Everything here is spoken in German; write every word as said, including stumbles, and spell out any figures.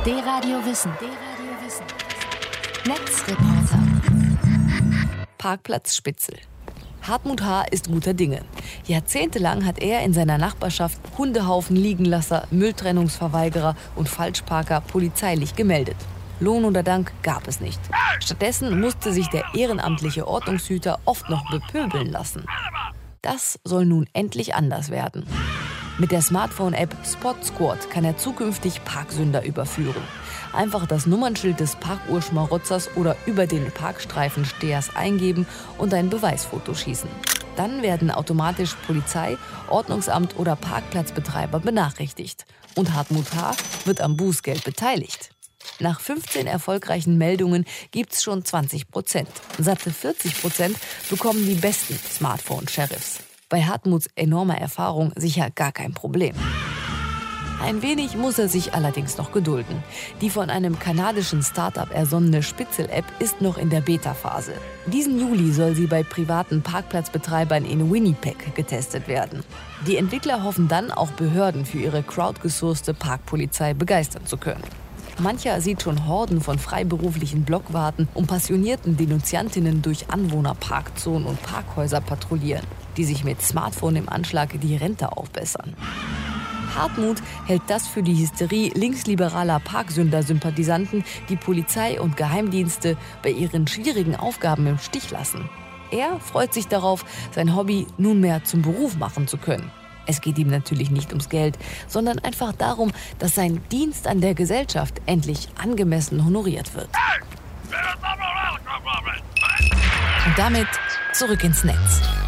D-Radio Wissen. D-Radio Wissen. Netzreporter. Parkplatz Spitzel. Hartmut H. ist guter Dinge. Jahrzehntelang hat er in seiner Nachbarschaft Hundehaufen Liegenlasser, Mülltrennungsverweigerer und Falschparker polizeilich gemeldet. Lohn oder Dank gab es nicht. Stattdessen musste sich der ehrenamtliche Ordnungshüter oft noch bepöbeln lassen. Das soll nun endlich anders werden. Mit der Smartphone-App Spot Squad kann er zukünftig Parksünder überführen. Einfach das Nummernschild des Parkuhrschmarotzers oder über den Parkstreifenstehers eingeben und ein Beweisfoto schießen. Dann werden automatisch Polizei, Ordnungsamt oder Parkplatzbetreiber benachrichtigt. Und Hartmut H. wird am Bußgeld beteiligt. Nach fünfzehn erfolgreichen Meldungen gibt's schon zwanzig Prozent. Satte vierzig Prozent bekommen die besten Smartphone-Sheriffs. Bei Hartmuts enormer Erfahrung sicher gar kein Problem. Ein wenig muss er sich allerdings noch gedulden. Die von einem kanadischen Start-up ersonnene Spitzel-App ist noch in der Beta-Phase. Diesen Juli soll sie bei privaten Parkplatzbetreibern in Winnipeg getestet werden. Die Entwickler hoffen dann, auch Behörden für ihre crowdgesourcete Parkpolizei begeistern zu können. Mancher sieht schon Horden von freiberuflichen Blockwarten und passionierten Denunziantinnen durch Anwohnerparkzonen und Parkhäuser patrouillieren, die sich mit Smartphone im Anschlag die Rente aufbessern. Hartmut hält das für die Hysterie linksliberaler Parksünder-Sympathisanten, die Polizei und Geheimdienste bei ihren schwierigen Aufgaben im Stich lassen. Er freut sich darauf, sein Hobby nunmehr zum Beruf machen zu können. Es geht ihm natürlich nicht ums Geld, sondern einfach darum, dass sein Dienst an der Gesellschaft endlich angemessen honoriert wird. Und damit zurück ins Netz.